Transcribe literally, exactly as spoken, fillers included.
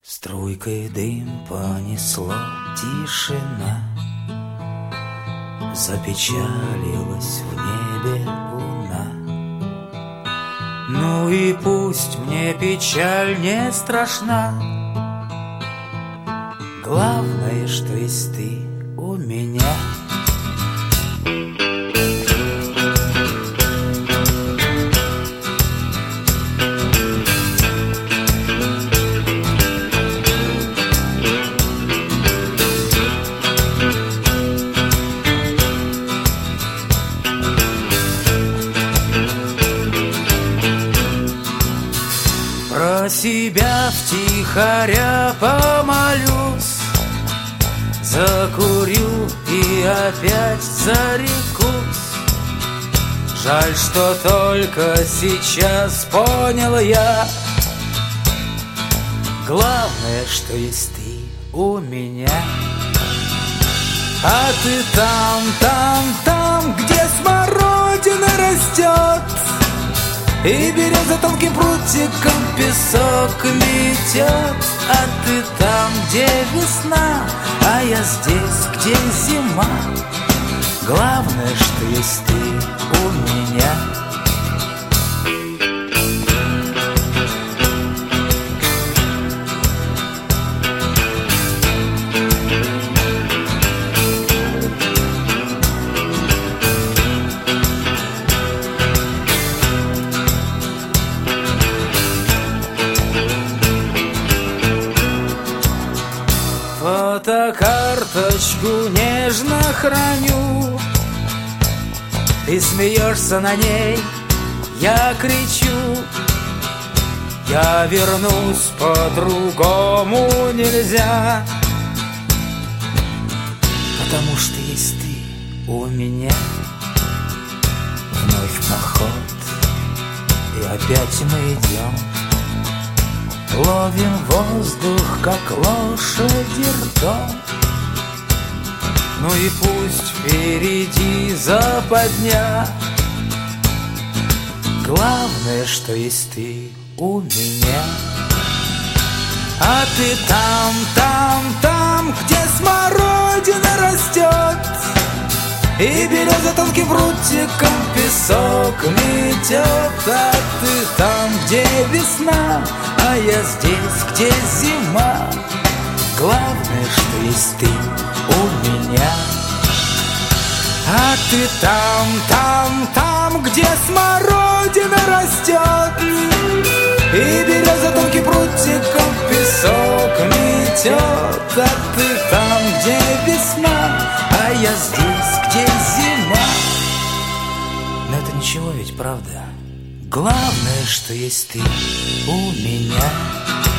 Струйкой дым понесло, тишина, запечалилась в небе луна. Ну и пусть мне печаль не страшна, главное, что есть ты у меня. Про себя втихаря помолюсь, закурю и опять зарекусь. Жаль, что только сейчас понял я, главное, что есть ты у меня. А ты там, там, там, где смородина растет, и береза тонким прутиком песок метет. А ты там, где весна, а я здесь, где зима. Главное, что есть ты у меня. Фотокарточку нежно храню, ты смеешься на ней, я кричу. Я вернусь, по-другому нельзя, потому что есть ты у меня. Вновь поход, и опять мы идем, ловим воздух, как лошади ртом. Ну и пусть впереди западня, главное, что есть ты у меня. А ты там, там, там, где смородина растет, и береза тонким прутиком песок метет. А ты там, где весна, а я здесь, где зима. Главное, что есть ты у меня. А ты там, там, там, где смородина растет, и береза тонким прутиком песок метет. А ты там, где весна, а я здесь, где зима. Но это ничего ведь, правда? Главное, что есть ты у меня.